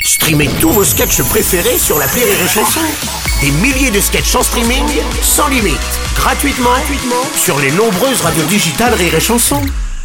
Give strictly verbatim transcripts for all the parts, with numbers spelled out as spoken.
Streamez tous vos sketchs préférés sur l'appli Rire et Chanson. Des milliers de sketchs en streaming, sans limite, gratuitement, gratuitement sur les nombreuses radios digitales Rire et Chanson.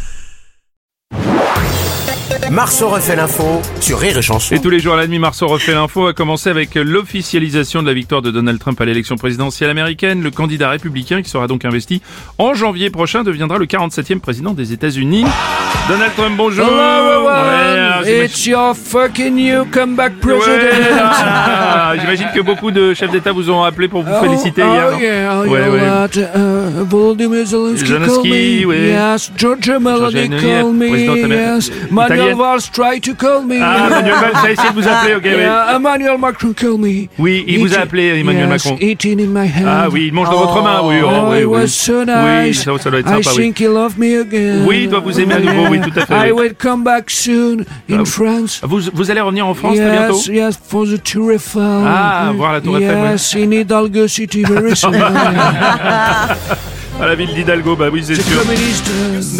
Marceau refait l'info sur Rire et Chanson. Et tous les jours à la demi, Marceau refait l'info. A commencer avec l'officialisation de la victoire de Donald Trump à l'élection présidentielle américaine. Le candidat républicain, qui sera donc investi en janvier prochain, deviendra le quarante-septième président des États-Unis. Donald Trump, bonjour. Hello everyone, Ouais, it's your fucking new comeback Ouais, president. ah, j'imagine que beaucoup de chefs d'État vous ont appelé pour vous Oh, féliciter oh, hier. non yeah, Ouais, you ouais. know what, uh, Volodymyr Zelensky Zelensky, called me, oui. yes, Giorgia Melody Meloni, called me, présidente américaine- yes, Manuel italienne. Valls tried to call me. Ah, Manuel Valls a essayé de vous appeler, ok, oui. Yeah, Emmanuel Macron called me. Oui, il vous a Eating- appelé, Emmanuel yes, Macron. eating in my hand. Ah oui, il mange de votre main, oui. Oh, Oh, oui, it oui. was so Oui, nice. ça, ça doit être I sympa, oui. think he loved me again. Oui, il doit vous aimer à nouveau, oui, tout à fait, I oui. will come back soon in Ah, France. Vous, vous allez revenir en France très bientôt? Yes, yes, for the Tour Eiffel. Ah, voir la Tour Eiffel, oui. Yes, in Hidalgo City very soon. À la ville d'Hidalgo, bah oui, c'est The sûr. communist.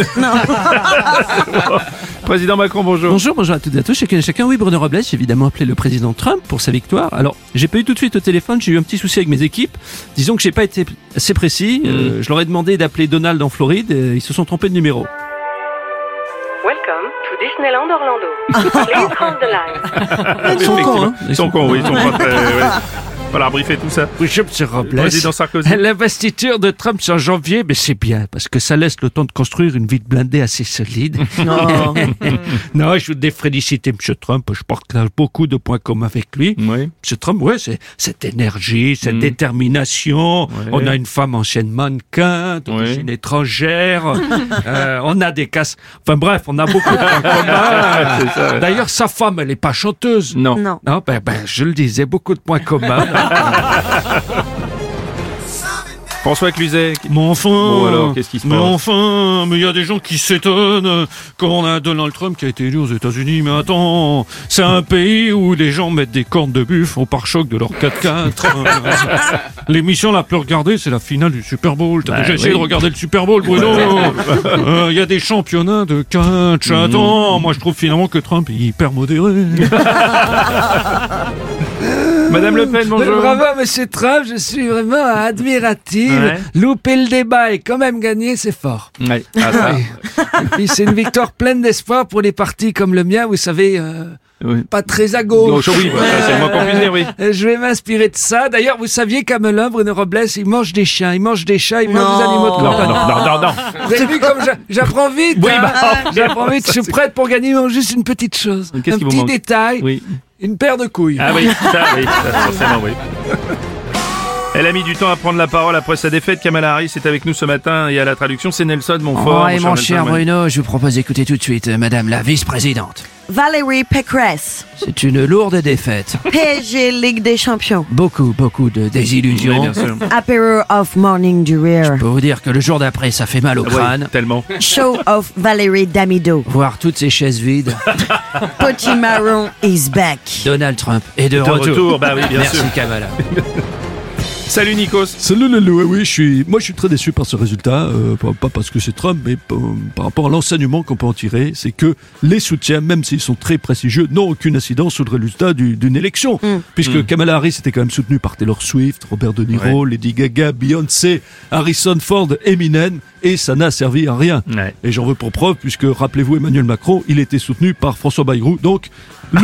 Président Macron, bonjour. Bonjour, bonjour à toutes et à tous, chacun et chacun. Oui, Bruno Robles, j'ai évidemment appelé le président Trump pour sa victoire. Alors, j'ai pas eu tout de suite au téléphone, j'ai eu un petit souci avec mes équipes. Disons que j'ai pas été assez précis. Euh, je leur ai demandé d'appeler Donald en Floride, et ils se sont trompés de numéro. Welcome to Disneyland Orlando. Please hold the line. Ils sont cons, hein. Ils sont cons, oui, ils sont pas très... ouais. Voilà, briefer tout ça. Oui, monsieur Robles. Président Sarkozy. L'investiture de Trump c'est en janvier, mais c'est bien, parce que ça laisse le temps de construire une vie de blindé assez solide. Non, non, je voudrais féliciter monsieur Trump, je partage beaucoup de points communs avec lui. Oui. Monsieur Trump, ouais, c'est cette énergie, cette Mm. détermination. Ouais. On a une femme ancienne mannequin, d'origine Ouais. étrangère. euh, on a des casses. Enfin bref, on a beaucoup de points communs. C'est ça, ouais. D'ailleurs, sa femme, elle est pas chanteuse. Non. Non. Non, ben, ben, je le disais, beaucoup de points communs. François Cluzet. qui- Mais enfin, Bon, alors, qu'est-ce qui se mais passe enfin, mais il y a des gens qui s'étonnent euh, quand on a Donald Trump qui a été élu aux États-Unis. Mais attends, c'est un pays où les gens mettent des cornes de buffle au pare-choc de leur quatre quatre. Euh, L'émission la plus regardée, c'est la finale du Super Bowl. T'as Bah, déjà essayé oui. de regarder le Super Bowl, Bruno? Euh, Il y a des championnats de catch. Attends, moi je trouve finalement que Trump est hyper modéré. Madame Le Pen, bonjour. Bravo, monsieur Trump, je suis vraiment admirative. Ouais. Louper le débat et quand même gagner, c'est fort. Ouais. Ah, ça. Et puis c'est une victoire pleine d'espoir pour les partis comme le mien, vous savez, euh, Oui. pas très à gauche. Gauche, oui, bah, ça, c'est le moins qu'on puisse dire, oui. Euh, Je vais m'inspirer de ça. D'ailleurs, vous saviez qu'Amelin, Bruno Robles, il mange des chiens, il mange des chats, il mange des animaux de Non, compagnie. non, non, non, non. Vous avez vu comme j'a- j'apprends vite, Oui, hein. bah, J'apprends vite, je suis prête pour gagner non, juste une petite chose. Qu'est-ce Un qui vous petit manque détail, Oui. une paire de couilles. Ah oui, ça, oui, ça, forcément, oui. Elle a mis du temps à prendre la parole après sa défaite. Kamala Harris est avec nous ce matin et à la traduction, c'est Nelson Montfort. Oh, et mon cher Nelson, oui. Bruno, je vous propose d'écouter tout de suite euh, Madame la vice-présidente. Valérie Pécresse. C'est une lourde défaite. P S G Ligue des Champions. Beaucoup, beaucoup de Oui, désillusions. bien sûr. Apéro of Morning du Rire. Je peux vous dire que le jour d'après, ça fait mal au Oui, crâne. tellement. Show of Valérie Damido. Voir toutes ces chaises vides. Petit Marron is back. Donald Trump est de, De retour. retour, bah oui, bien Merci sûr. Kamala. Salut Nikos. Salut Lelou, oui, je suis, moi je suis très déçu par ce résultat, euh, pas, pas parce que c'est Trump, mais p- par rapport à l'enseignement qu'on peut en tirer, c'est que les soutiens, même s'ils sont très prestigieux, n'ont aucune incidence sur le résultat du- d'une élection. Puisque Mm. Kamala Harris était quand même soutenue par Taylor Swift, Robert De Niro, Lady Gaga, Beyoncé, Harrison Ford, Eminem, et ça n'a servi à rien. Ouais. Et j'en veux pour preuve, puisque rappelez-vous Emmanuel Macron, il était soutenu par François Bayrou, donc le...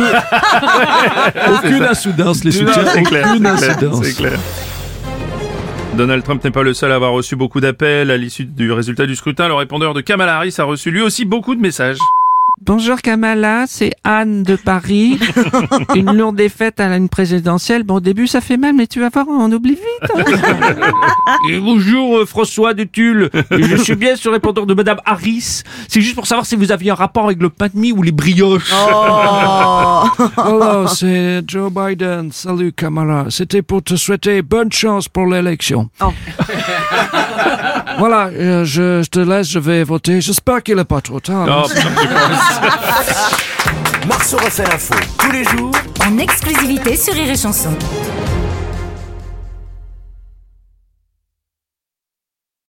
aucune incidence, les Non, soutiens, c'est clair, aucune c'est clair, incidence. c'est clair. Donald Trump n'est pas le seul à avoir reçu beaucoup d'appels à l'issue du résultat du scrutin. Le répondeur de Kamala Harris a reçu lui aussi beaucoup de messages. Bonjour Kamala, c'est Anne de Paris. Une lourde défaite à une présidentielle. Bon, au début ça fait mal, mais tu vas voir, on oublie vite. hein. Et bonjour euh, François de Tulle. Je suis bien sur le répondeur de Madame Harris. C'est juste pour savoir si vous aviez un rapport avec le pain de mie ou les brioches. Oh. Hello, c'est Joe Biden. Salut Kamala. C'était pour te souhaiter bonne chance pour l'élection. Oh. Voilà, euh, je, je te laisse, je vais voter. J'espère qu'il n'est pas trop tard. Oh, putain, je pense. Marceau refait l'info tous les jours En exclusivité sur Rire et Chanson.